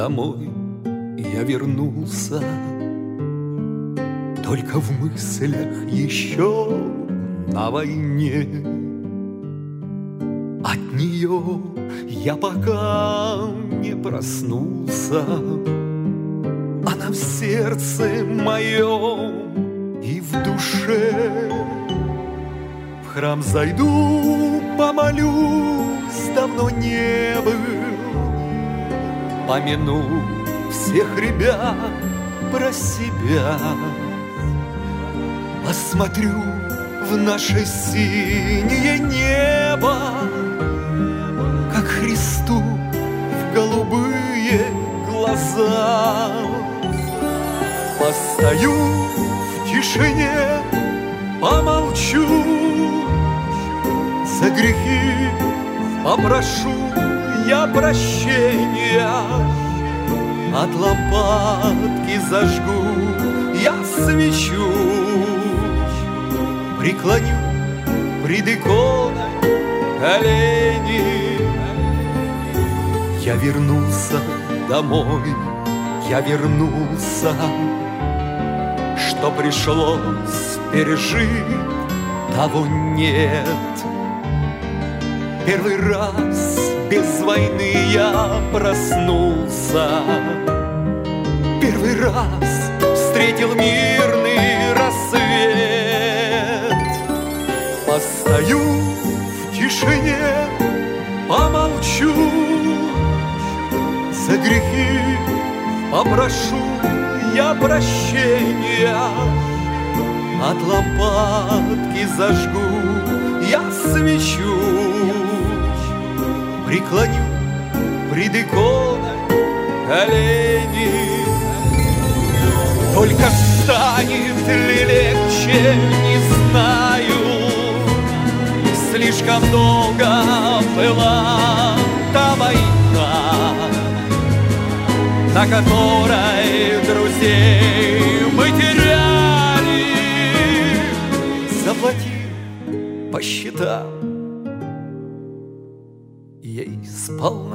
домой я вернулся, только в мыслях еще на войне. От нее я пока не проснулся, она в сердце моем и в душе. В храм зайду, помолюсь, давно не был, помяну всех ребят про себя. Посмотрю в наше синее небо, как Христу в голубые глаза. Постою в тишине, помолчу, за грехи попрошу я прощения. От лампадки зажгу я свечу, преклоню пред иконой колени. Я вернулся домой, я вернулся. Что пришлось пережить, того нет. Первый раз без войны я проснулся, первый раз встретил мирный рассвет. Постою в тишине, помолчу, за грехи попрошу я прощения. От лампадки зажгу я свечу, преклоню пред иконой колени. Только станет ли легче, не знаю, слишком долго была та война, на которой друзей мы теряли. Заплати по счетам ей сполна.